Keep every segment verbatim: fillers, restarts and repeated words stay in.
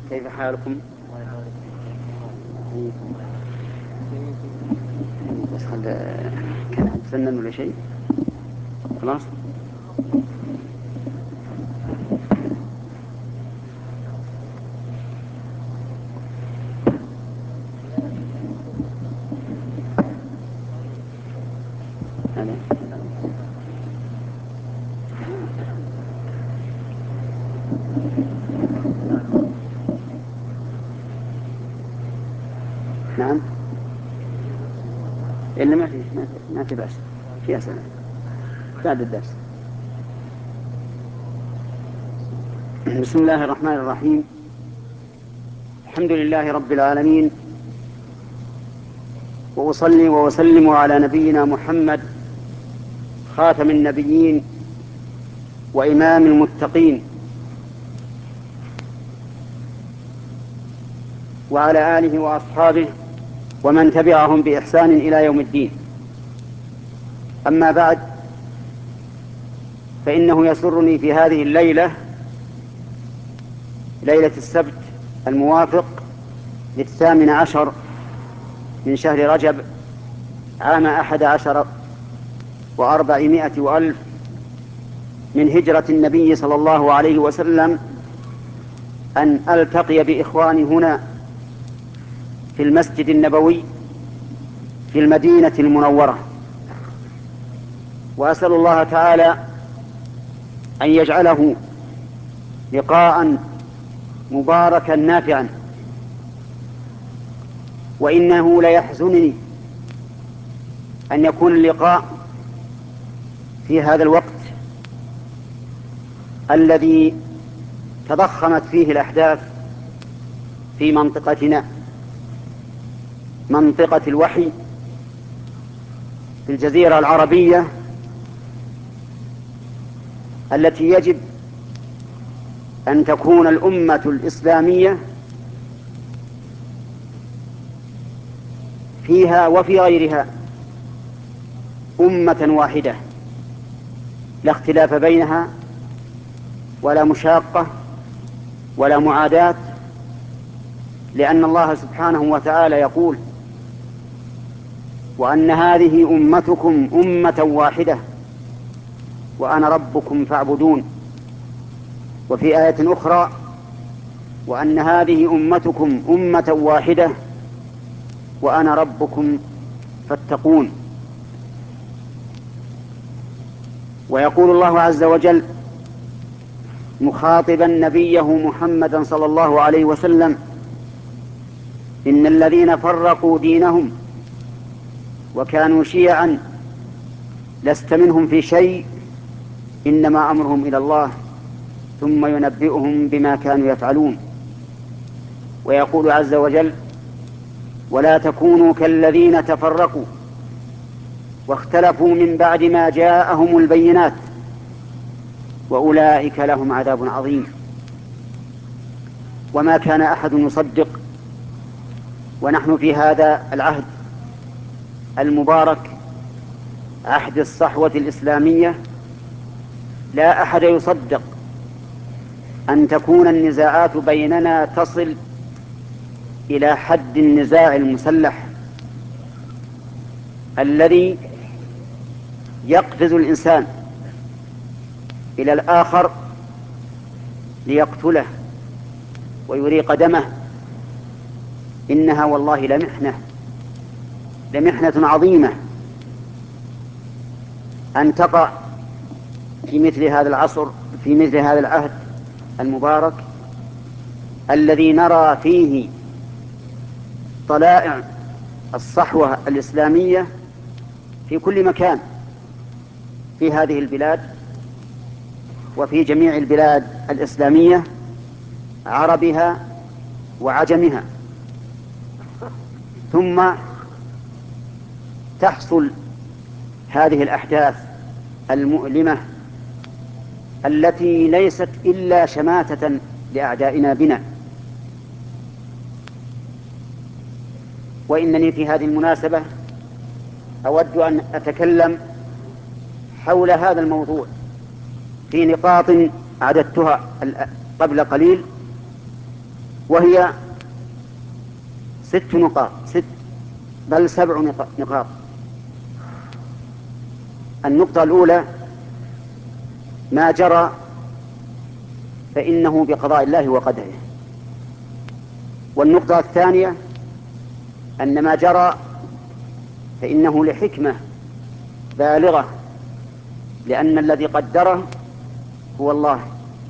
كيف حالكم؟ بس هذا كان عند فنان ولا شيء؟ خلاص. نعم، إلا ما في ما في بأس، في أسئلة بعد الدرس. بسم الله الرحمن الرحيم. الحمد لله رب العالمين، وأصلي وأسلم على نبينا محمد خاتم النبيين وإمام المتقين، وعلى آله وأصحابه ومن تبعهم بإحسان إلى يوم الدين. أما بعد، فإنه يسرني في هذه الليلة، ليلة السبت الموافق للثامن عشر من شهر رجب عام أحد عشر وأربعمائة وألف من هجرة النبي صلى الله عليه وسلم، أن ألتقي بإخواني هنا في المسجد النبوي في المدينة المنورة، وأسأل الله تعالى أن يجعله لقاء مباركا نافعا. وإنه ليحزنني أن يكون اللقاء في هذا الوقت الذي تضخمت فيه الأحداث في منطقتنا، منطقة الوحي في الجزيرة العربية، التي يجب أن تكون الأمة الإسلامية فيها وفي غيرها أمة واحدة، لا اختلاف بينها ولا مشاقة ولا معاداة، لأن الله سبحانه وتعالى يقول: وأن هذه أمتكم أمة واحدة وأنا ربكم فاعبدون. وفي آية أخرى: وأن هذه أمتكم أمة واحدة وأنا ربكم فاتقون. ويقول الله عز وجل مخاطبا نبيه محمدا صلى الله عليه وسلم: إن الذين فرقوا دينهم وكانوا شيعا لست منهم في شيء إنما أمرهم إلى الله ثم ينبئهم بما كانوا يفعلون. ويقول عز وجل: ولا تكونوا كالذين تفرقوا واختلفوا من بعد ما جاءهم البينات وأولئك لهم عذاب عظيم. وما كان أحد يصدق، ونحن في هذا العهد المبارك، عهد الصحوة الإسلامية، لا أحد يصدق أن تكون النزاعات بيننا تصل إلى حد النزاع المسلح الذي يقفز الإنسان إلى الآخر ليقتله ويريق دمه. إنها والله لمحنة لمحنة عظيمة أن تقع في مثل هذا العصر، في مثل هذا العهد المبارك الذي نرى فيه طلائع الصحوة الإسلامية في كل مكان في هذه البلاد وفي جميع البلاد الإسلامية، عربها وعجمها. ثم تحصل هذه الأحداث المؤلمة التي ليست إلا شماتة لأعدائنا بنا. وإنني في هذه المناسبة أود أن أتكلم حول هذا الموضوع في نقاط عددتها قبل قليل، وهي ست نقاط ست بل سبع نقاط. النقطة الأولى: ما جرى فإنه بقضاء الله وقدره. والنقطة الثانية: أن ما جرى فإنه لحكمة بالغة، لأن الذي قدره هو الله.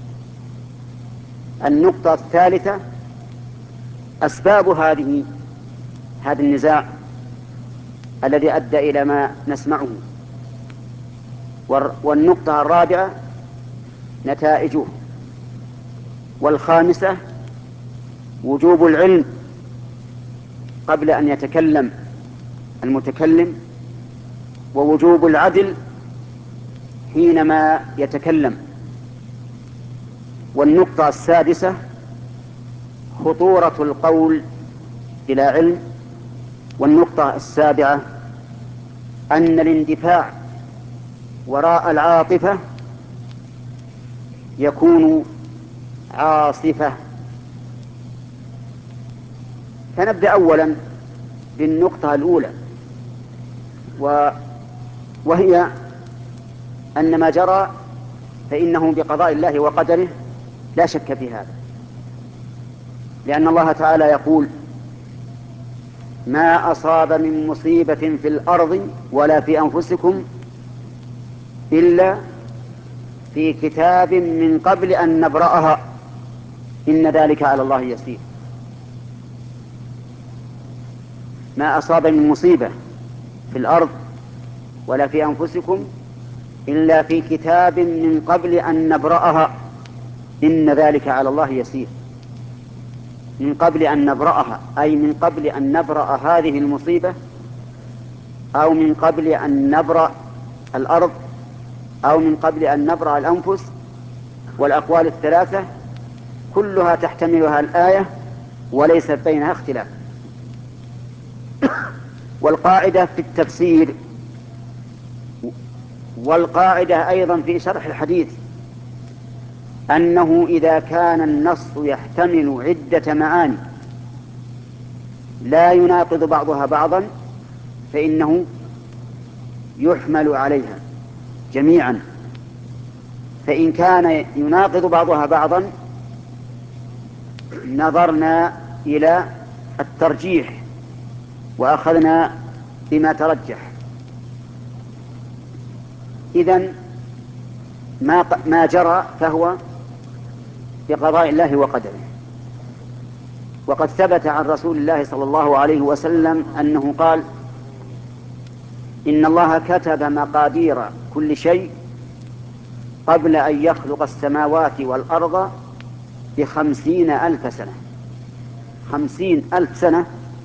النقطة الثالثة: أسباب هذه هذا النزاع الذي أدى إلى ما نسمعه. والنقطة الرابعة: نتائجه. والخامسة: وجوب العلم قبل أن يتكلم المتكلم، ووجوب العدل حينما يتكلم. والنقطة السادسة: خطورة القول بلا علم. والنقطة السابعة: أن الاندفاع وراء العاطفة يكون عاصفة. فنبدأ أولا بالنقطة الأولى، وهي أن ما جرى فإنه بقضاء الله وقدره، لا شك في هذا، لأن الله تعالى يقول: ما أصاب من مصيبة في الأرض ولا في أنفسكم إلا في كتاب من قبل أن نبرأها إن ذلك على الله يسير. ما أصاب من مصيبة في الأرض ولا في أنفسكم إلا في كتاب من قبل أن نبرأها إن ذلك على الله يسير. من قبل أن نبرأها أي من قبل أن نبرأ هذه المصيبة، أو من قبل أن نبرأ الأرض، أو من قبل أن نبرأ الأنفس. والأقوال الثلاثة كلها تحتملها الآية وليس بينها اختلاف. والقاعدة في التفسير، والقاعدة أيضا في شرح الحديث، أنه إذا كان النص يحتمل عدة معاني لا يناقض بعضها بعضا فإنه يحمل عليها جميعا. فإن كان يناقض بعضها بعضا نظرنا إلى الترجيح وأخذنا بما ترجح. إذن ما ما جرى فهو بقضاء الله وقدره. وقد ثبت عن رسول الله صلى الله عليه وسلم أنه قال: إن الله كتب مقادير كل شيء قبل أن يخلق السماوات والأرض بخمسين ألف سنة. خمسين ألف سنة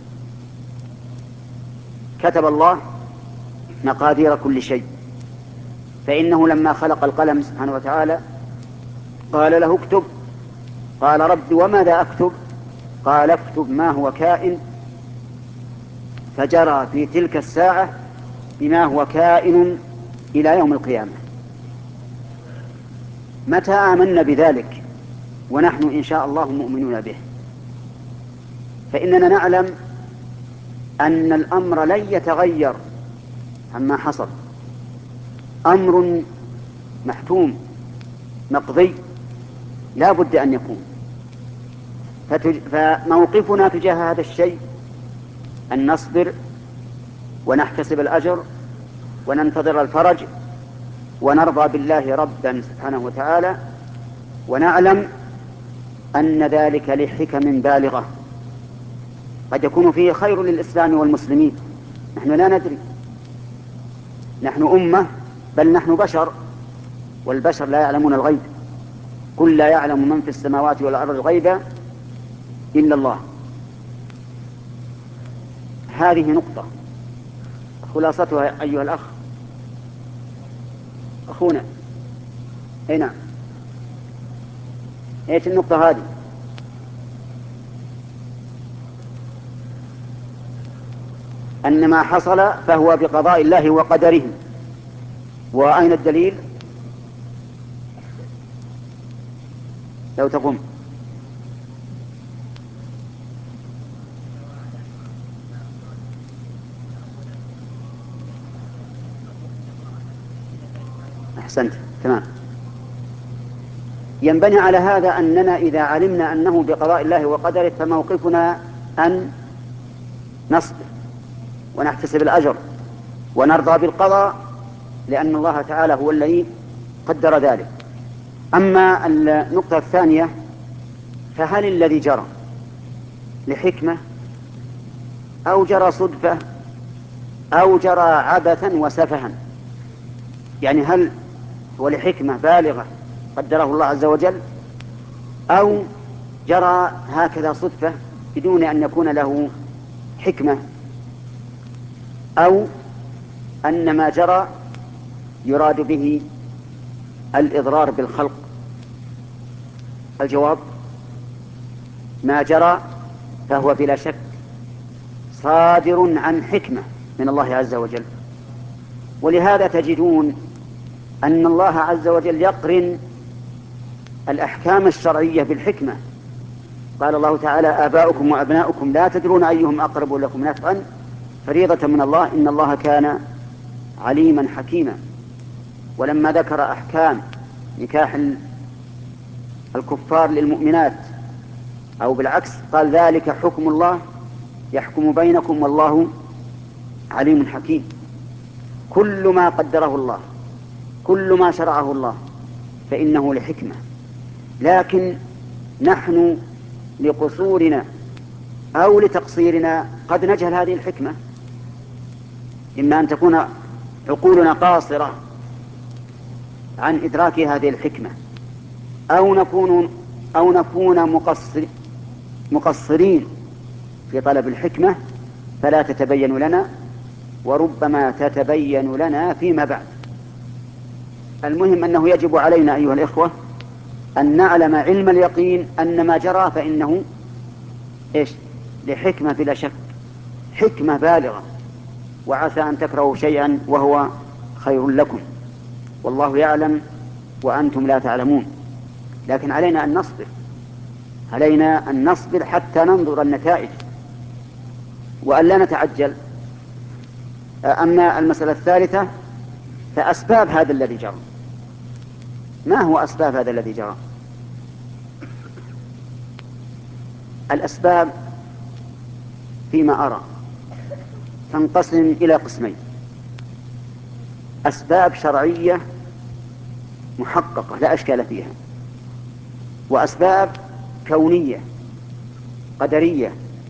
كتب الله مقادير كل شيء. فإنه لما خلق القلم سبحانه وتعالى قال له: اكتب. قال: رب وماذا أكتب؟ قال: اكتب ما هو كائن. فجرى في تلك الساعة بما هو كائن إلى يوم القيامة. متى آمنا بذلك ونحن إن شاء الله مؤمنون به؟ فإننا نعلم أن الأمر لن يتغير عما حصل، أمر محتوم مقضي لا بد أن يكون. فتج... فموقفنا تجاه هذا الشيء أن نصبر ونحتسب الأجر وننتظر الفرج ونرضى بالله ربا سبحانه وتعالى، ونعلم أن ذلك لحكم بالغة قد يكون فيه خير للإسلام والمسلمين. نحن لا ندري، نحن أمة، بل نحن بشر، والبشر لا يعلمون الغيب. قل لا يعلم من في السماوات والأرض الغيب إلا الله. هذه نقطة خلاصتها أيها الأخ أخونا. أي نعم، إيش النقطة هذه؟ أن ما حصل فهو بقضاء الله وقدره. وأين الدليل؟ لو تقوم. أحسنت، تمام. ينبني على هذا أننا إذا علمنا أنه بقضاء الله وقدره فموقفنا أن نصبر ونحتسب الأجر ونرضى بالقضاء، لأن الله تعالى هو الذي قدر ذلك. أما النقطة الثانية، فهل الذي جرى لحكمة أو جرى صدفة أو جرى عبثا وسفها؟ يعني هل هو لحكمة بالغة قدره الله عز وجل، أو جرى هكذا صدفة بدون أن يكون له حكمة، أو أن ما جرى يراد به الإضرار بالخلق؟ الجواب: ما جرى فهو بلا شك صادر عن حكمة من الله عز وجل. ولهذا تجدون أن الله عز وجل يقرن الأحكام الشرعية بالحكمة. قال الله تعالى: آباؤكم وأبناؤكم لا تدرون أيهم أقرب لكم نفعا فريضة من الله إن الله كان عليما حكيما. ولما ذكر أحكام نكاح الكفار للمؤمنات أو بالعكس قال: ذلك حكم الله يحكم بينكم والله عليم حكيم. كل ما قدره الله، كل ما شرعه الله فإنه لحكمة، لكن نحن لقصورنا أو لتقصيرنا قد نجهل هذه الحكمة. إما أن تكون عقولنا قاصرة عن إدراك هذه الحكمة، أو نكون أو نكون مقصر مقصرين في طلب الحكمة فلا تتبين لنا، وربما تتبين لنا فيما بعد. المهم أنه يجب علينا أيها الإخوة أن نعلم علم اليقين أن ما جرى فإنه إيش؟ لحكمة بلا شك، حكمة بالغة. وعسى أن تكرهوا شيئا وهو خير لكم والله يعلم وأنتم لا تعلمون. لكن علينا أن نصبر، علينا أن نصبر حتى ننظر النتائج وأن لا نتعجل. أما المسألة الثالثة فأسباب هذا الذي جرى. ما هو أسباب هذا الذي جرى؟ الأسباب فيما أرى تنقسم إلى قسمين: أسباب شرعية محققة لا أشكال فيها، وأسباب كونية قدرية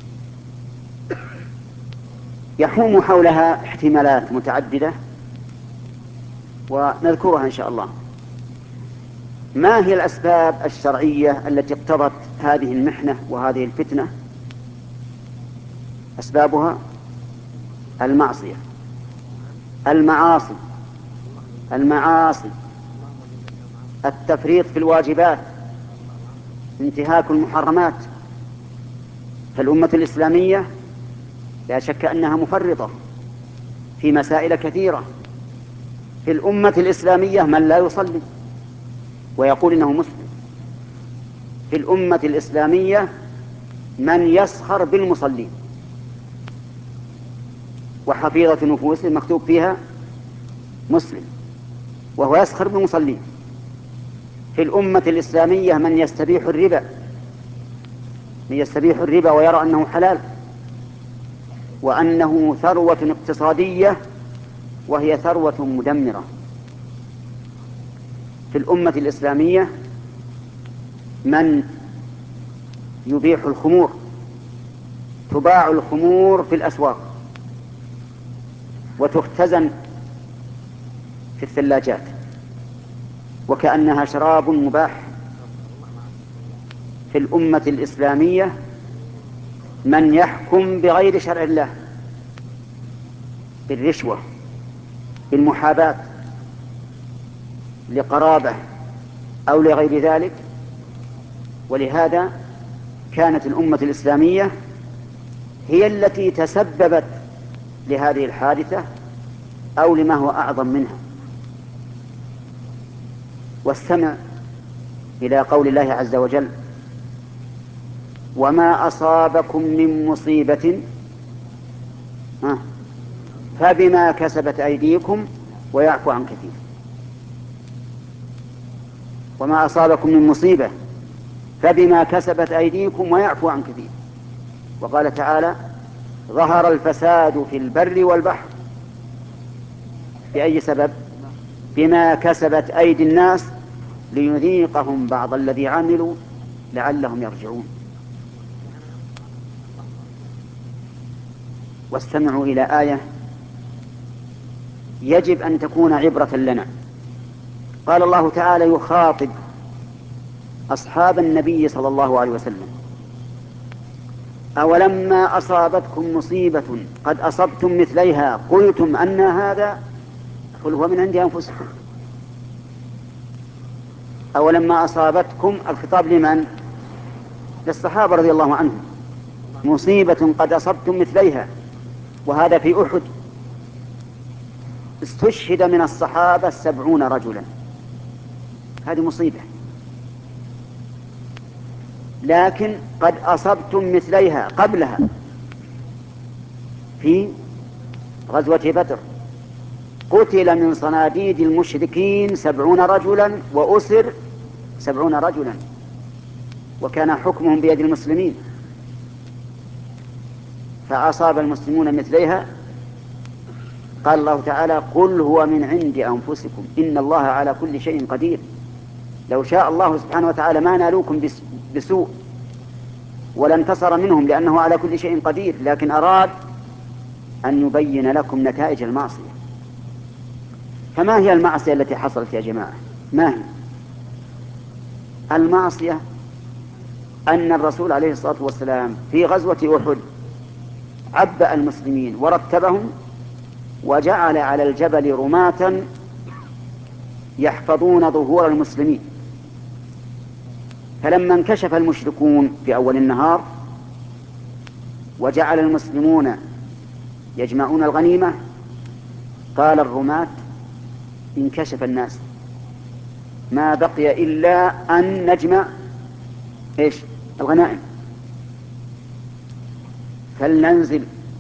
يحوم حولها احتمالات متعددة ونذكرها إن شاء الله. ما هي الأسباب الشرعية التي اقتضت هذه المحنة وهذه الفتنة؟ أسبابها المعصية، المعاصي المعاصي التفريط في الواجبات، انتهاك المحرمات. فالأمة الإسلامية لا شك أنها مفرطة في مسائل كثيرة. في الأمة الإسلامية من لا يصلي ويقول إنه مسلم، في الأمة الإسلامية من يسخر بالمصلين وحفيظة نفوسه مكتوب فيها مسلم وهو يسخر بالمصلين. في الأمة الإسلامية من يستبيح الربا، من يستبيح الربا ويرى أنه حلال وأنه ثروة اقتصادية وهي ثروة مدمرة. في الأمة الإسلامية من يبيح الخمور، تباع الخمور في الأسواق وتختزن في الثلاجات وكأنها شراب مباح. في الأمة الإسلامية من يحكم بغير شرع الله، بالرشوة، بالمحاباة لقرابة أو لغير ذلك. ولهذا كانت الأمة الإسلامية هي التي تسببت لهذه الحادثة أو لما هو أعظم منها. واستمع إلى قول الله عز وجل: وما أصابكم من مصيبة فبما كسبت أيديكم ويعفو عن كثير. وما أصابكم من مصيبة فبما كسبت أيديكم ويعفو عن كثير. وقال تعالى ظهر الفساد في البر والبحر بأي سبب؟ بما كسبت أيدي الناس ليذيقهم بعض الذي عملوا لعلهم يرجعون. واستمعوا إلى آية يجب أن تكون عبرة لنا. قال الله تعالى يخاطب أصحاب النبي صلى الله عليه وسلم أولما أصابتكم مصيبة قد أصبتم مثليها قلتم أن هذا قل هو من عند أنفسكم. أولما أصابتكم الخطاب لمن؟ للصحابة رضي الله عنهم. مصيبة قد أصبتم مثليها، وهذا في أحد استشهد من الصحابة سبعون رجلا، هذه مصيبة. لكن قد أصبتم مثليها قبلها في غزوة بدر قتل من صناديد المشركين سبعون رجلا وأسر سبعون رجلا، وكان حكمهم بيد المسلمين، فأصاب المسلمون مثليها. قال الله تعالى قل هو من عند أنفسكم إن الله على كل شيء قدير. لو شاء الله سبحانه وتعالى ما نالوكم بسوء ولا انتصر منهم لأنه على كل شيء قدير، لكن أراد أن يبين لكم نتائج المعصية. فما هي المعصية التي حصلت يا جماعة؟ ما هي المعصية؟ أن الرسول عليه الصلاة والسلام في غزوة أحد عبأ المسلمين ورتبهم وجعل على الجبل رماة يحفظون ظهور المسلمين، فلما انكشف المشركون في أول النهار وجعل المسلمون يجمعون الغنيمة قال الرماة انكشف الناس ما بقي إلا أن نجمع إيش؟ الغنائم، فلننزل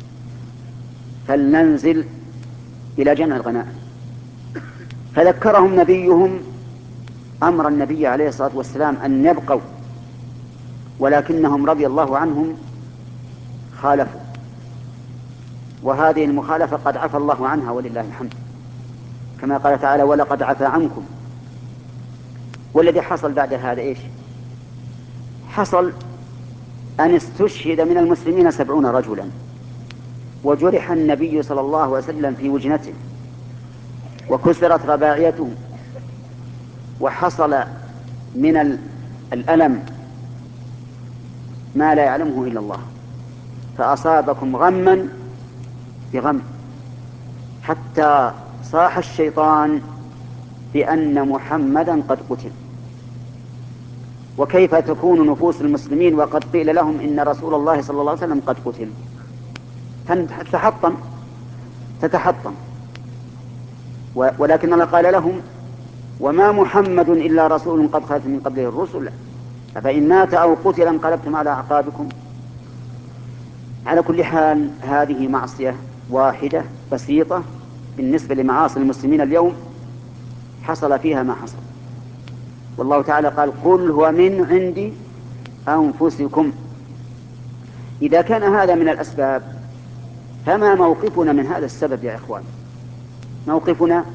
فلننزل إلى جمع الغنائم. فذكرهم نبيهم أمر النبي عليه الصلاة والسلام أن يبقوا، ولكنهم رضي الله عنهم خالفوا، وهذه المخالفة قد عفى الله عنها ولله الحمد، كما قال تعالى ولقد عفى عنكم. والذي حصل بعد هذا إيش؟ حصل أن استشهد من المسلمين سبعون رجلا، وجرح النبي صلى الله عليه وسلم في وجنته وكسرت رباعيته، وحصل من الألم ما لا يعلمه إلا الله، فأصابكم غما بغم حتى صاح الشيطان بأن محمدا قد قتل. وكيف تكون نفوس المسلمين وقد قيل لهم إن رسول الله صلى الله عليه وسلم قد قتل؟ تتحطم تتحطم ولكن الله قال لهم وما محمد إلا رسول قد خلت من قبله الرسل أفإن مات أو قتل انقلبتم على أعقابكم. على كل حال هذه معصية واحدة بسيطة بالنسبة لمعاصي المسلمين اليوم حصل فيها ما حصل. والله تعالى قال قل هو من عند أنفسكم. إذا كان هذا من الأسباب فما موقفنا من هذا السبب يا إخوان؟ موقفنا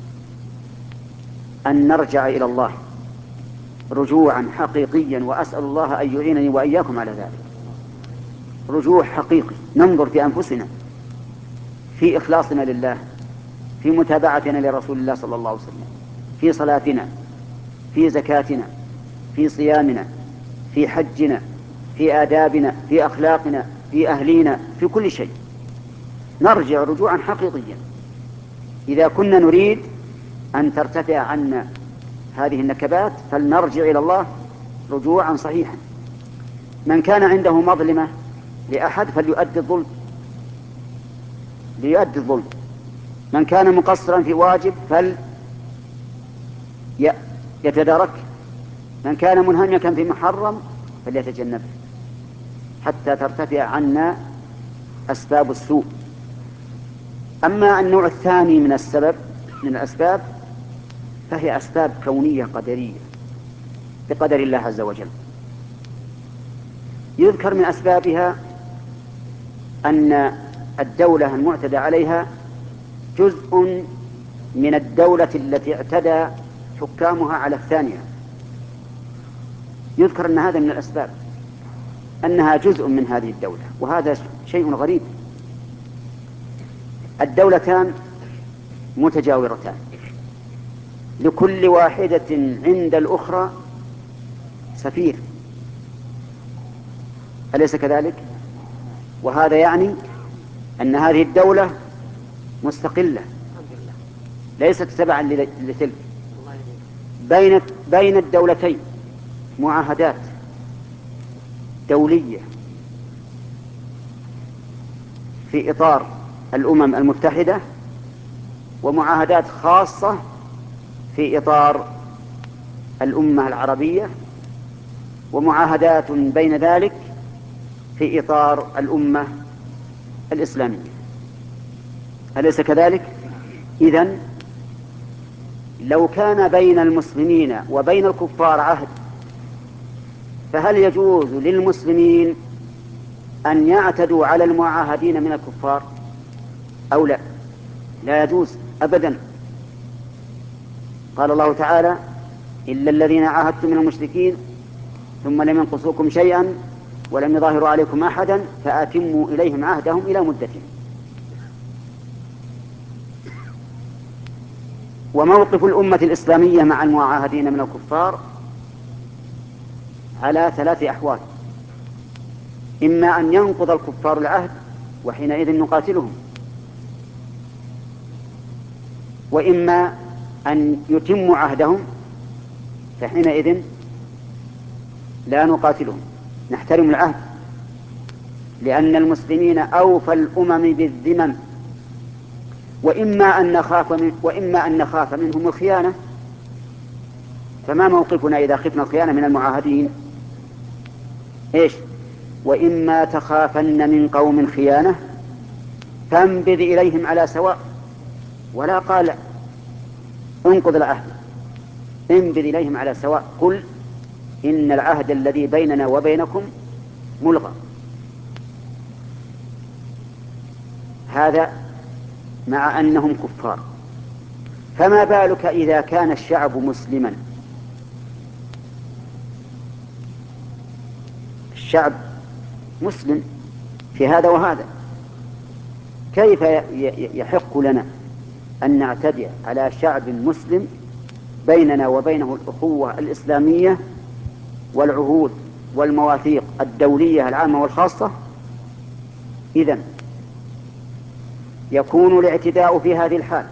أن نرجع إلى الله رجوعا حقيقيا، وأسأل الله أن يعينني وإياكم على ذلك. رجوع حقيقي، ننظر في أنفسنا في إخلاصنا لله، في متابعتنا لرسول الله صلى الله عليه وسلم، في صلاتنا، في زكاتنا، في صيامنا، في حجنا، في آدابنا، في أخلاقنا، في أهلينا، في كل شيء نرجع رجوعا حقيقيا إذا كنا نريد أن ترتفع عنا هذه النكبات. فلنرجع إلى الله رجوعا صحيحا. من كان عنده مظلمة لأحد فليؤدي الظلم ليؤدي الظلم من كان مقصرا في واجب فليتدارك، من كان منهمكا في محرم فليتجنبه حتى ترتفع عنا أسباب السوء. أما النوع الثاني من السبب من الأسباب فهي أسباب كونية قدرية بقدر الله عز وجل. يذكر من أسبابها أن الدولة المعتدى عليها جزء من الدولة التي اعتدى حكامها على الثانية. يذكر أن هذا من الأسباب، أنها جزء من هذه الدولة، وهذا شيء غريب. الدولتان متجاورتان، لكل واحدة عند الأخرى سفير، أليس كذلك؟ وهذا يعني أن هذه الدولة مستقلة ليست تبعا لتلك. بين بين الدولتين معاهدات دولية في إطار الأمم المتحدة، ومعاهدات خاصة في إطار الأمة العربية، ومعاهدات بين ذلك في إطار الأمة الإسلامية، أليس كذلك؟ إذن لو كان بين المسلمين وبين الكفار عهد، فهل يجوز للمسلمين أن يعتدوا على المعاهدين من الكفار أو لا؟ لا يجوز أبدا. قال الله تعالى: إلا الذين عاهدتم من المشركين ثم لم ينقصوكم شيئا ولم يظاهروا عليكم أحدا فأتموا إليهم عهدهم إلى مدتهم. وموقف الأمة الإسلامية مع المعاهدين من الكفار على ثلاث أحوال: إما أن ينقض الكفار العهد وحينئذ نقاتلهم، وإما أن يتموا عهدهم فحينئذ لا نقاتلهم، نحترم العهد، لأن المسلمين أوفى الأمم بالذمم. وإما أن نخاف من وإما أن نخاف منهم الخيانة، فما موقفنا إذا خفنا الخيانة من المعاهدين؟ إيش؟ وإما تخافن من قوم خيانة فانبذ إليهم على سواء. ولا قال انقض العهد، انبذ إليهم على سواء، قل إن العهد الذي بيننا وبينكم ملغى. هذا مع أنهم كفار. فما بالك إذا كان الشعب مسلما؟ الشعب مسلم في هذا وهذا، كيف يحق لنا أن نعتدي على شعب مسلم بيننا وبينه الأخوة الإسلامية والعهود والمواثيق الدولية العامة والخاصة؟ إذن يكون الاعتداء في هذه الحال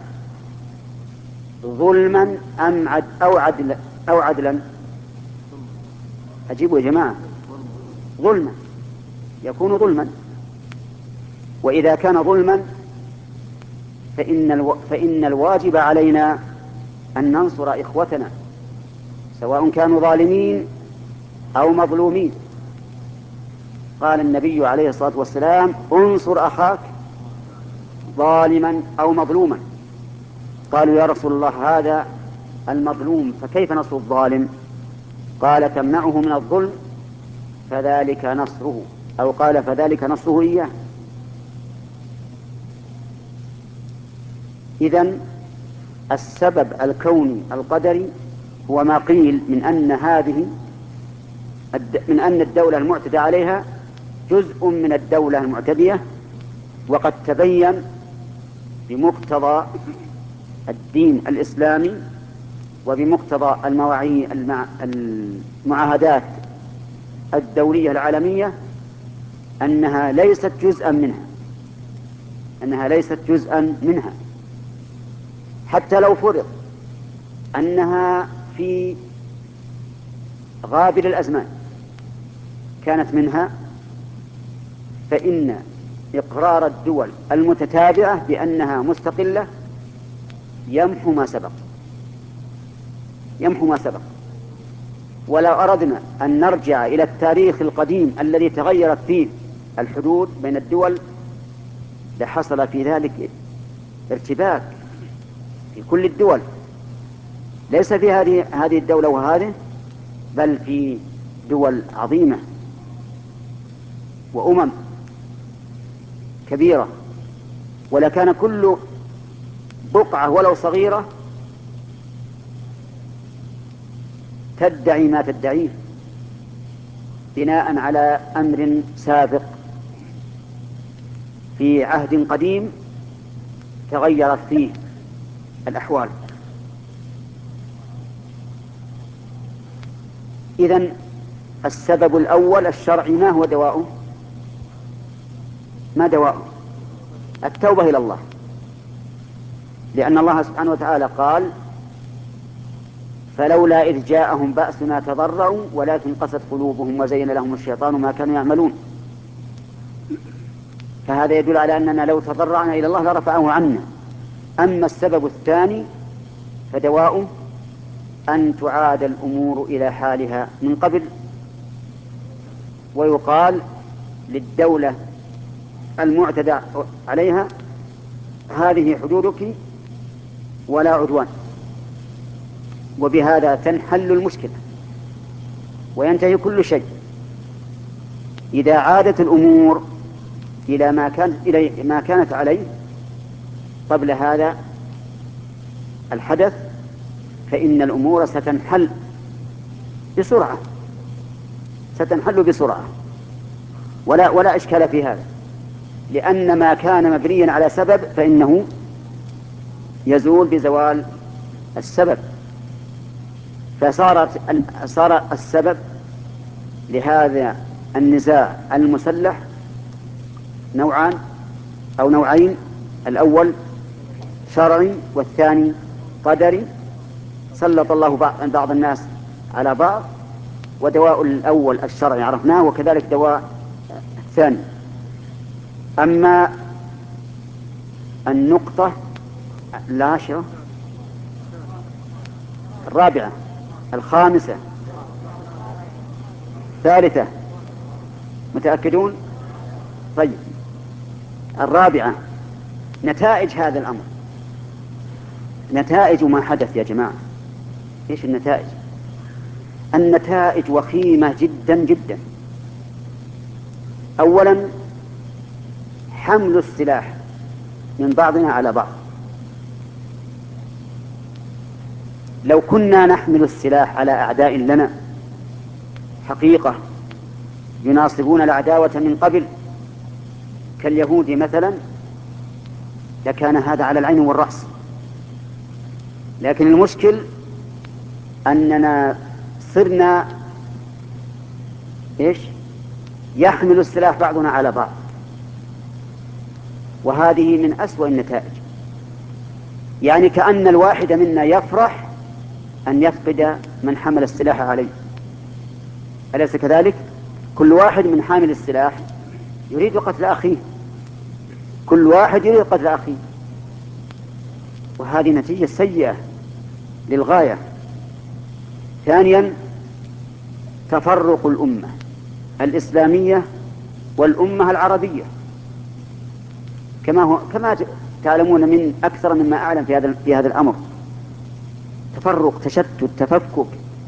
ظلما أم عد أو عدلا أو عدلا؟ أجيبوا يا جماعة. ظلما، يكون ظلما. وإذا كان ظلما فإن, الو... فإن الواجب علينا أن ننصر إخوتنا سواء كانوا ظالمين أو مظلومين. قال النبي عليه الصلاة والسلام: انصر أخاك ظالما أو مظلوما. قالوا: يا رسول الله هذا المظلوم فكيف نصر الظالم؟ قال: تمنعه من الظلم فذلك نصره، أو قال: فذلك نصره إياه. إذن السبب الكوني القدري هو ما قيل من أن هذه من أن الدولة المعتدى عليها جزء من الدولة المعتدية، وقد تبين بمقتضى الدين الإسلامي وبمقتضى المواعيد المعاهدات الدولية العالمية أنها ليست جزءا منها أنها ليست جزءا منها حتى لو فرض أنها في غابر الأزمان كانت منها، فإن إقرار الدول المتتابعة بأنها مستقلة يمحو ما سبق يمحو ما سبق ولو أردنا أن نرجع إلى التاريخ القديم الذي تغيرت فيه الحدود بين الدول لحصل في ذلك ارتباك في كل الدول، ليس في هذه هذه الدولة وهذه بل في دول عظيمة وأمم كبيرة، ولكان كل بقعة ولو صغيرة تدعي ما تدعيه بناء على أمر سابق في عهد قديم تغيرت فيه الأحوال. إذن السبب الأول الشرعي ما هو دواؤه؟ ما دواؤه؟ التوبة إلى الله، لأن الله سبحانه وتعالى قال: فلولا إذ جاءهم بأسنا تضرعوا ولكن قست قلوبهم وزين لهم الشيطان ما كانوا يعملون. فهذا يدل على أننا لو تضرعنا إلى الله لرفعه عنا. أما السبب الثاني فدواؤه أن تعاد الأمور إلى حالها من قبل، ويقال للدولة المعتدى عليها: هذه حدودك ولا عدوان. وبهذا تنحل المشكلة وينتهي كل شيء. إذا عادت الأمور إلى ما كانت إلى ما كانت عليه قبل هذا الحدث فإن الأمور ستنحل بسرعة، ستنحل بسرعة ولا ولا إشكال في هذا، لأن ما كان مبنيا على سبب فإنه يزول بزوال السبب. فصارت صار السبب لهذا النزاع المسلح نوعان أو نوعين: الأول شرعي والثاني قدري، سلط الله بعض الناس على بعض. ودواء الأول الشرعي عرفناه، وكذلك دواء الثاني. أما النقطة العاشرة الرابعة الخامسة الثالثة، متأكدون؟ طيب، الرابعة نتائج هذا الأمر، نتائج ما حدث يا جماعة. إيش النتائج؟ النتائج وخيمة جدا جدا. أولا حمل السلاح من بعضنا على بعض. لو كنا نحمل السلاح على أعداء لنا حقيقة يناصبون العداوة من قبل كاليهود مثلا لكان هذا على العين والرأس. لكن المشكل أننا صرنا إيش؟ يحمل السلاح بعضنا على بعض، وهذه من أسوأ النتائج. يعني كأن الواحد منا يفرح أن يفقد من حمل السلاح عليه، أليس كذلك؟ كل واحد من حامل السلاح يريد قتل أخيه، كل واحد يريد قتل أخيه، وهذه نتيجة سيئة للغاية. ثانيا تفرق الأمة الإسلامية والأمة العربية، كما هو كما تعلمون من أكثر مما أعلم في هذا في هذا الأمر. تفرق، تشتت، تفكك،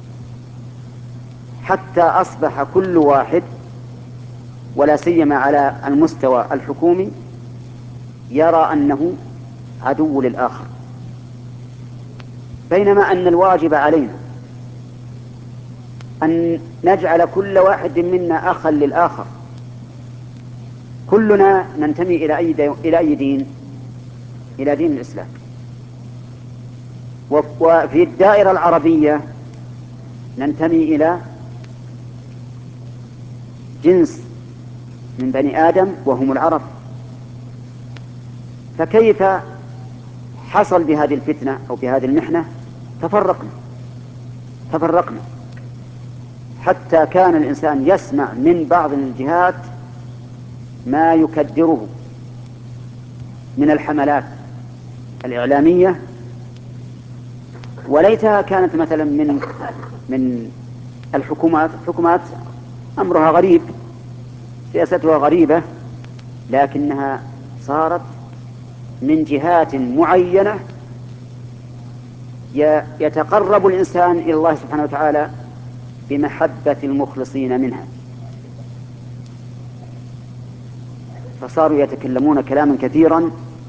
حتى أصبح كل واحد ولا سيما على المستوى الحكومي يرى أنه عدو للآخر، بينما أن الواجب علينا أن نجعل كل واحد منا أخا للآخر. كلنا ننتمي إلى أي إلى أي دين؟ إلى دين الإسلام. وفي الدائرة العربية ننتمي إلى جنس من بني آدم وهم العرب. فكيف حصل بهذه الفتنة أو بهذه المحنة؟ تفرقنا تفرقنا حتى كان الإنسان يسمع من بعض الجهات ما يكدره من الحملات الإعلامية، وليتها كانت مثلا من من الحكومات. حكومات أمرها غريب، سياستها غريبة، لكنها صارت من جهات معينة يتقرب الإنسان إلى الله سبحانه وتعالى بمحبة المخلصين منها، فصاروا يتكلمون كلاما كثيرا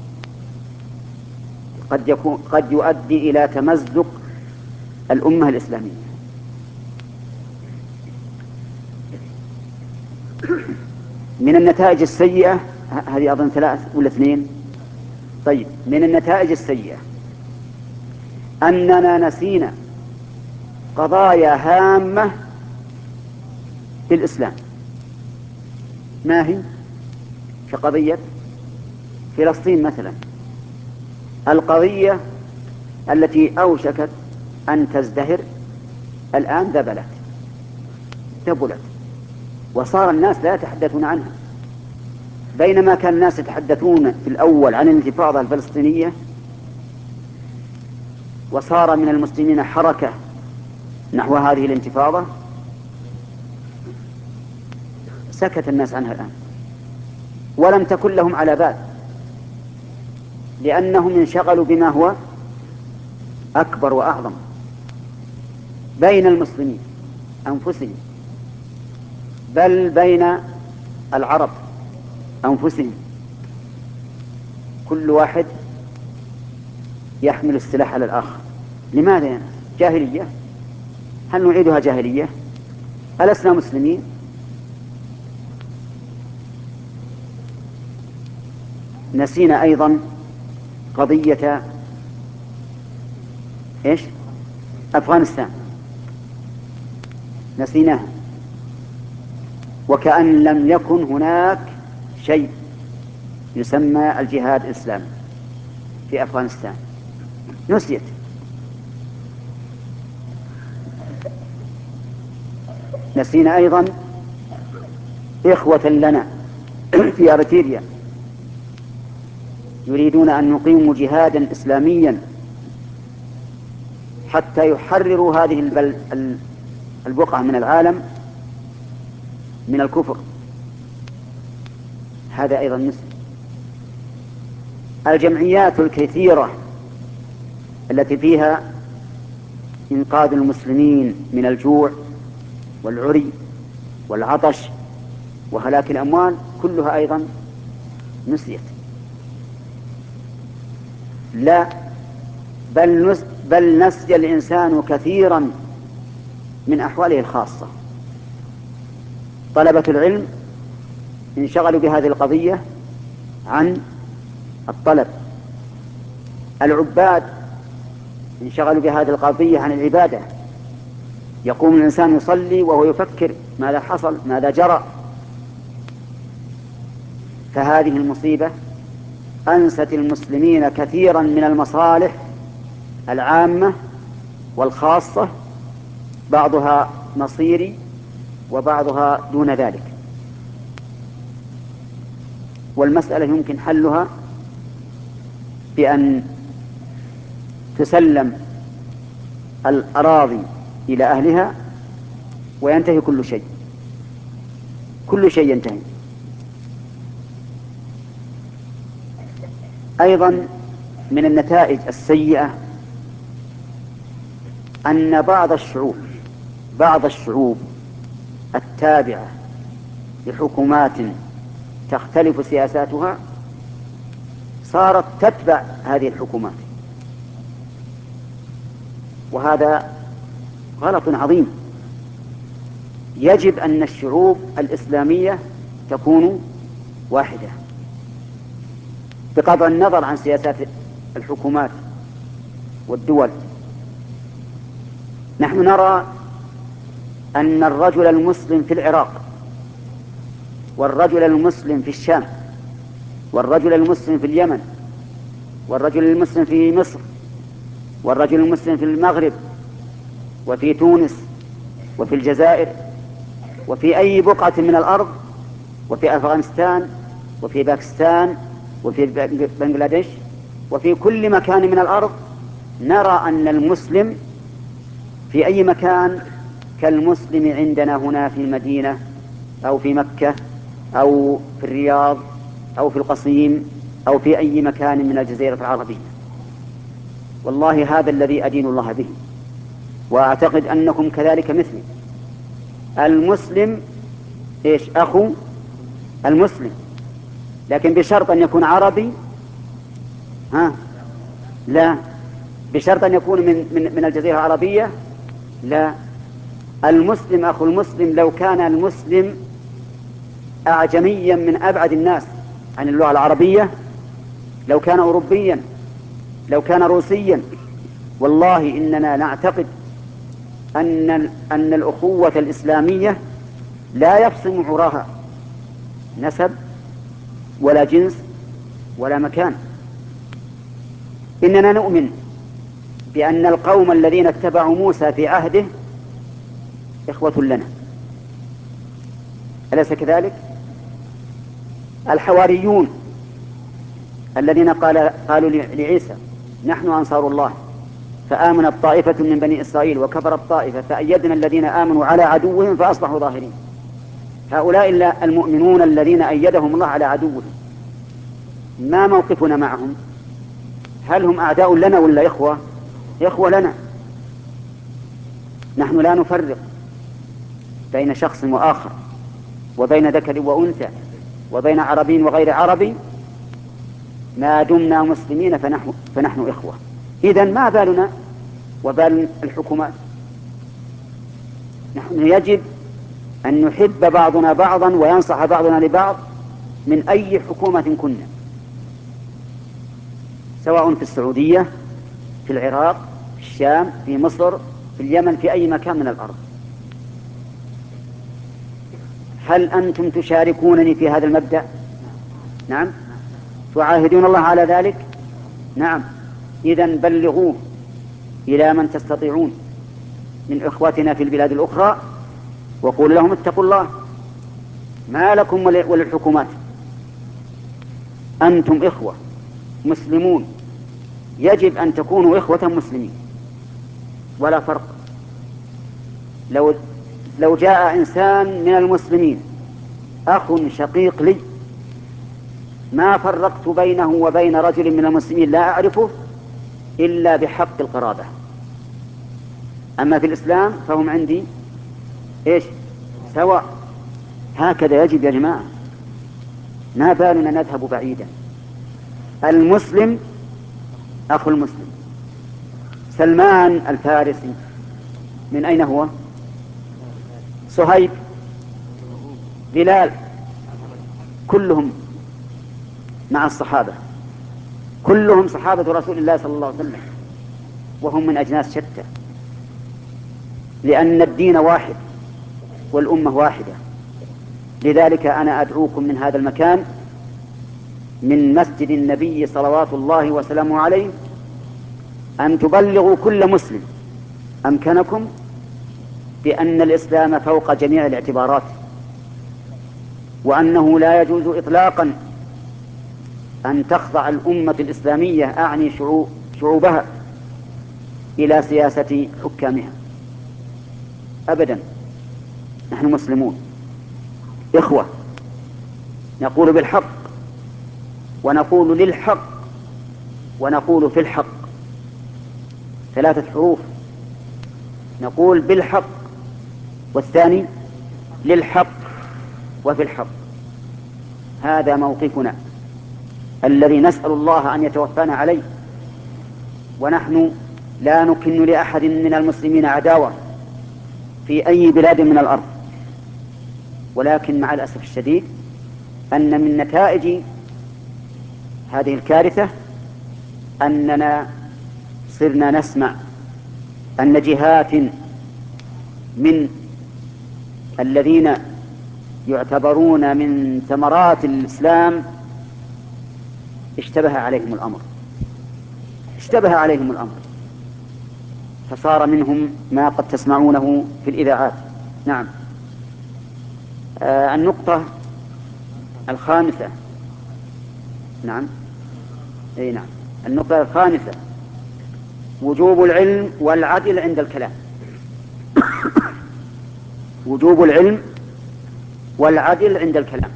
قد يكون قد يؤدي إلى تمزق الأمة الإسلامية. من النتائج السيئة، هذه أظن ثلاث ولا اثنين؟ طيب، من النتائج السيئة أننا نسينا قضايا هامة في الإسلام. ما هي؟ كقضية فلسطين مثلا، القضية التي أوشكت أن تزدهر الآن ذبلت ذبلت وصار الناس لا يتحدثون عنها، بينما كان الناس يتحدثون في الأول عن الانتفاضة الفلسطينية، وصار من المسلمين حركة نحو هذه الانتفاضة، سكت الناس عنها الآن ولم تكن لهم على بال، لأنهم انشغلوا بما هو أكبر وأعظم بين المسلمين أنفسهم، بل بين العرب أنفسهم، كل واحد يحمل السلاح على الآخر. لماذا يعني؟ جاهلية؟ هل نعيدها جاهلية؟ ألسنا مسلمين؟ نسينا أيضا قضية إيش؟ أفغانستان، نسيناها، وكأن لم يكن هناك شيء يسمى الجهاد الإسلامي في أفغانستان، نسيت. نسينا أيضا إخوة لنا في أريتريا يريدون أن يقيموا جهادا إسلاميا حتى يحرروا هذه البل... البقعة من العالم من الكفر، هذا أيضا مسلم. الجمعيات الكثيرة التي فيها إنقاذ المسلمين من الجوع والعري والعطش وهلاك الأموال كلها أيضا نسيت. لا، بل, نس... بل نسي الإنسان كثيرا من أحواله الخاصة. طلبة العلم انشغلوا بهذه القضية عن الطلب، العباد انشغلوا بهذه القضية عن العبادة، يقوم الإنسان يصلي وهو يفكر ماذا حصل، ماذا جرى. فهذه المصيبة أنست المسلمين كثيرا من المصالح العامة والخاصة، بعضها مصيري وبعضها دون ذلك، والمسألة يمكن حلها بأن تسلم الأراضي إلى أهلها وينتهي كل شيء، كل شيء ينتهي. أيضا من النتائج السيئة أن بعض الشعوب بعض الشعوب التابعة لحكومات تختلف سياساتها صارت تتبع هذه الحكومات، وهذا غلط عظيم. يجب أن الشعوب الإسلامية تكون واحدة بقطع النظر عن سياسات الحكومات والدول. نحن نرى أن الرجل المسلم في العراق والرجل المسلم في الشام والرجل المسلم في اليمن والرجل المسلم في مصر والرجل المسلم في المغرب وفي تونس وفي الجزائر وفي أي بقعة من الأرض، وفي أفغانستان وفي باكستان وفي بنغلاديش وفي كل مكان من الأرض، نرى أن المسلم في أي مكان كالمسلم عندنا هنا في المدينة أو في مكة أو في الرياض أو في القصيم أو في أي مكان من الجزيرة العربية. والله هذا الذي أدين الله به، وأعتقد أنكم كذلك مثلي. المسلم إيش أخو المسلم، لكن بشرط أن يكون عربي. ها لا، بشرط أن يكون من, من, من الجزيرة العربية. لا، المسلم أخو المسلم لو كان المسلم أعجميا من أبعد الناس عن اللغة العربية، لو كان أوروبيا، لو كان روسيا، والله إننا نعتقد أن, أن الأخوة الإسلامية لا يفصم عراها نسب ولا جنس ولا مكان. إننا نؤمن بأن القوم الذين اتبعوا موسى في عهده إخوة لنا، أليس كذلك؟ الحواريون الذين قال قالوا لعيسى نحن أنصار الله، فآمنت طائفة من بني إسرائيل وكفرت طائفة فأيدنا الذين آمنوا على عدوهم فأصبحوا ظاهرين. هؤلاء المؤمنون الذين أيدهم الله على عدوهم، ما موقفنا معهم؟ هل هم أعداء لنا ولا إخوة؟ إخوة لنا. نحن لا نفرق بين شخص وآخر، وبين ذكر وأنثى، وبين عربي وغير عربي، ما دمنا مسلمين فنحن, فنحن إخوة. إذن ما بالنا وبال الحكومات؟ نحن يجب أن نحب بعضنا بعضا وينصح بعضنا لبعض من أي حكومة كنا، سواء في السعودية، في العراق، في الشام، في مصر، في اليمن، في أي مكان من الأرض. هل أنتم تشاركونني في هذا المبدأ؟ نعم. تعاهدون الله على ذلك؟ نعم. إذن بلغوه إلى من تستطيعون من إخوتنا في البلاد الأخرى، وقولوا لهم اتقوا الله، ما لكم وللحكومات، أنتم إخوة مسلمون، يجب أن تكونوا إخوة مسلمين ولا فرق. لو لو جاء إنسان من المسلمين أخ شقيق لي، ما فرقت بينه وبين رجل من المسلمين لا أعرفه إلا بحق القرابة. أما في الإسلام فهم عندي إيش؟ سواء. هكذا يجب يا جماعة، ما بالنا نذهب بعيدا. المسلم أخو المسلم. سلمان الفارسي من أين هو؟ صهيب، بلال، كلهم مع الصحابة، كلهم صحابة رسول الله صلى الله عليه وسلم، وهم من أجناس شتى، لأن الدين واحد والأمة واحدة. لذلك أنا أدعوكم من هذا المكان، من مسجد النبي صلوات الله وسلامه عليه، أن تبلغوا كل مسلم أمكنكم بأن الإسلام فوق جميع الاعتبارات، وأنه لا يجوز إطلاقا أن تخضع الأمة الإسلامية، أعني شعوبها، إلى سياسة حكامها أبدا. نحن مسلمون إخوة، نقول بالحق ونقول للحق ونقول في الحق، ثلاثة حروف، نقول بالحق والثاني للحق وفي الحق. هذا موقفنا الذي نسأل الله أن يتوفانا عليه، ونحن لا نكن لأحد من المسلمين عداوة في أي بلاد من الأرض. ولكن مع الأسف الشديد أن من نتائج هذه الكارثة أننا صرنا نسمع أن جهات من الذين يعتبرون من ثمرات الإسلام اشتبه عليهم الأمر اشتبه عليهم الأمر فصار منهم ما قد تسمعونه في الإذاعات. نعم. آه النقطة الخامسة. نعم. أي نعم. النقطة الخامسة: وجوب العلم والعدل عند الكلام. وجوب العلم والعدل عند الكلام،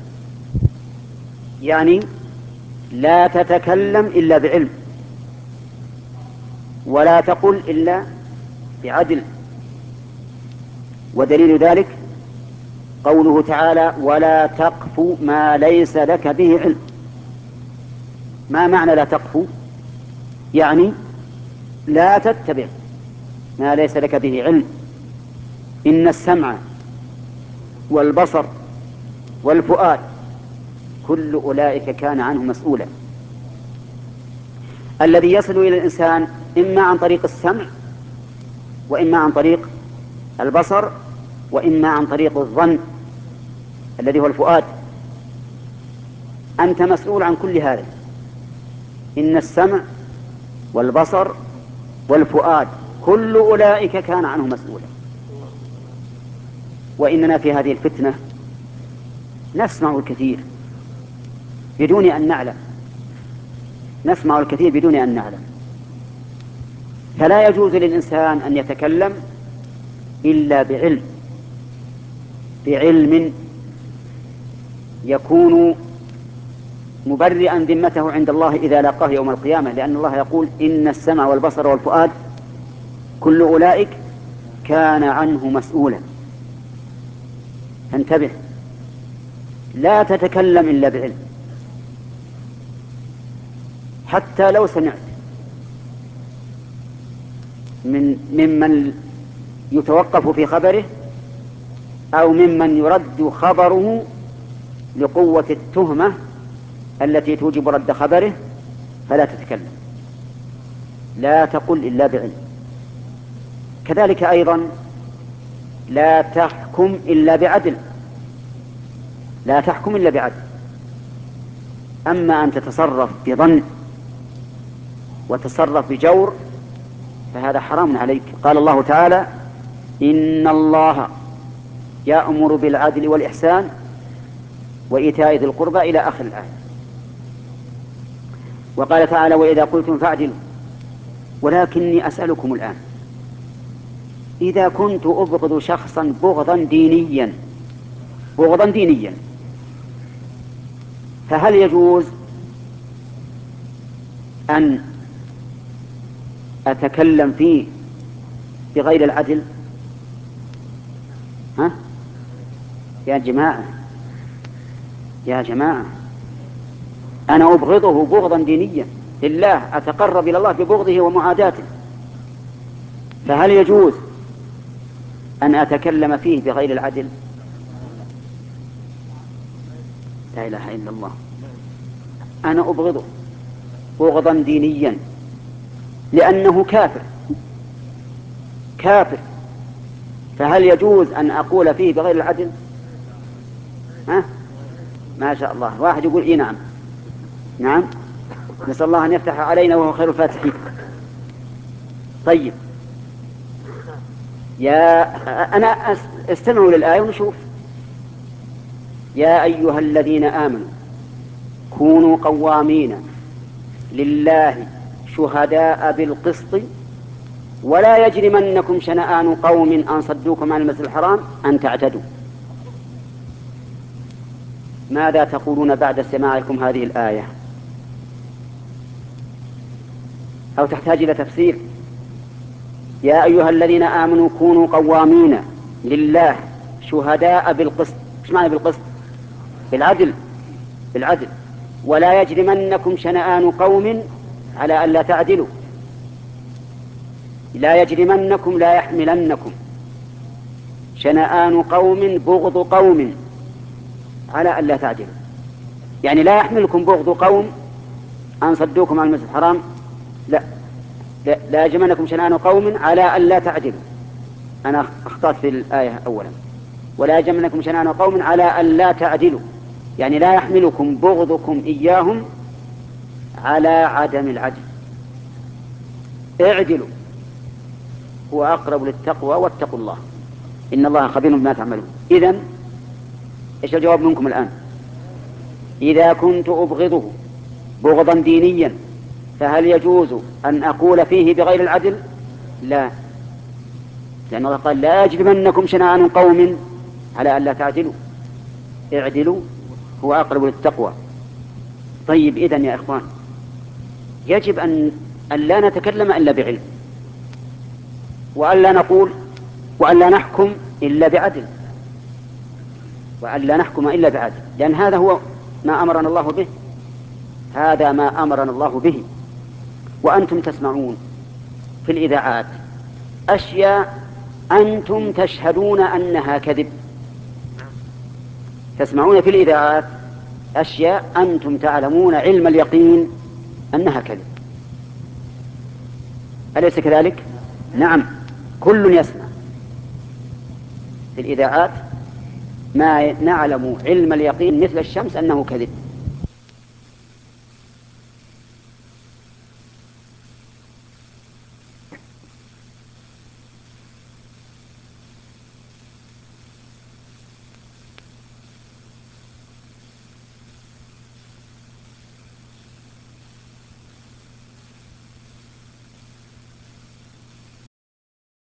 يعني لا تتكلم إلا بعلم، ولا تقل إلا بعدل. ودليل ذلك قوله تعالى ولا تقف ما ليس لك به علم. ما معنى لا تقف؟ يعني لا تتبع ما ليس لك به علم. إن السمع والبصر والفؤاد كل أولئك كان عنه مسؤولا. الذي يصل إلى الإنسان إما عن طريق السمع، وإما عن طريق البصر، وإما عن طريق الظن الذي هو الفؤاد. أنت مسؤول عن كل هذا. إن السمع والبصر والفؤاد كل أولئك كان عنه مسؤولا. وإننا في هذه الفتنة نسمع الكثير بدون أن نعلم، نسمع الكثير بدون أن نعلم. فلا يجوز للإنسان أن يتكلم إلا بعلم، بعلم يكون مبرئا ذمته عند الله إذا لاقاه يوم القيامة، لأن الله يقول إن السمع والبصر والفؤاد كل أولئك كان عنه مسؤولا. فانتبه، لا تتكلم إلا بعلم. حتى لو سمعت من ممن يتوقف في خبره أو ممن يرد خبره لقوة التهمة التي توجب رد خبره، فلا تتكلم، لا تقل إلا بعلم. كذلك أيضا لا تحكم إلا بعدل، لا تحكم إلا بعدل. أما أن تتصرف بظن وتصرف بجور فهذا حرام عليك. قال الله تعالى إن الله يأمر بالعدل والإحسان وإيتاء ذي القربى إلى آخر الآية. وقال تعالى وإذا قلتم فاعدلوا. ولكني أسألكم الآن، إذا كنت أبغض شخصا بغضا دينيا بغضا دينيا فهل يجوز أن أتكلم فيه بغير العدل؟ ها يا جماعة يا جماعة أنا أبغضه بغضا دينيا لله، أتقرب إلى الله ببغضه ومعاداته، فهل يجوز أن أتكلم فيه بغير العدل؟ لا إله إلا الله. أنا أبغضه بغضا دينيا لأنه كافر كافر فهل يجوز أن أقول فيه بغير العدل؟ ها؟ ما شاء الله، واحد يقول إيه نعم نعم، نسأل الله أن يفتح علينا وهو خير الفاتحين. طيب يا أنا استمعوا للآية ونشوف. يا أيها الذين آمنوا كونوا قوامين لله شهداء بالقسط ولا يجرمنكم شنآن قوم أن صدوكم عن المسجد الحرام أن تعتدوا. ماذا تقولون بعد سماعكم هذه الآية؟ أو تحتاج إلى تفسير؟ يا أيها الذين آمنوا كونوا قوامين لله شهداء بالقسط. ايش معنى بالقسط؟ بالعدل بالعدل. ولا يجرمنكم شنآن قوم على ألا تعدلوا. لا يجرمنكم لا يحملنكم شنآن قوم بغض قوم على ألا تعدلوا، يعني لا يحملكم بغض قوم أن صدوكم عن المسجد الحرام، لا لا, لا يجرمنكم شنآن قوم على ألا تعدلوا. أنا أخطأت في الآية أولا. ولا يجرمنكم شنآن قوم على ألا تعدلوا، يعني لا يحملكم بغضكم إياهم على عدم العدل. اعدلوا هو أقرب للتقوى واتقوا الله إن الله خبير بما تعملون. إذن إيش الجواب منكم الآن؟ إذا كنت أبغضه بغضا دينيا فهل يجوز أن أقول فيه بغير العدل؟ لا، لأن الله قال لا يجرمنكم شنآن قوم على ألا تعدلوا، اعدلوا هو أقرب للتقوى. طيب إذن يا إخوان يجب أن لا نتكلم إلا بعلم، وأن لا نقول وأن لا نحكم إلا بعدل. وأن لا نحكم إلا بعدل، لأن هذا هو ما أمرنا الله به، هذا ما أمرنا الله به. وأنتم تسمعون في الإذاعات أشياء أنتم تشهدون أنها كذب، تسمعون في الإذاعات أشياء أنتم تعلمون علم اليقين أنها كذب، أليس كذلك؟ نعم، كل يسمع في الإذاعات ما نعلم علم اليقين مثل الشمس أنه كذب،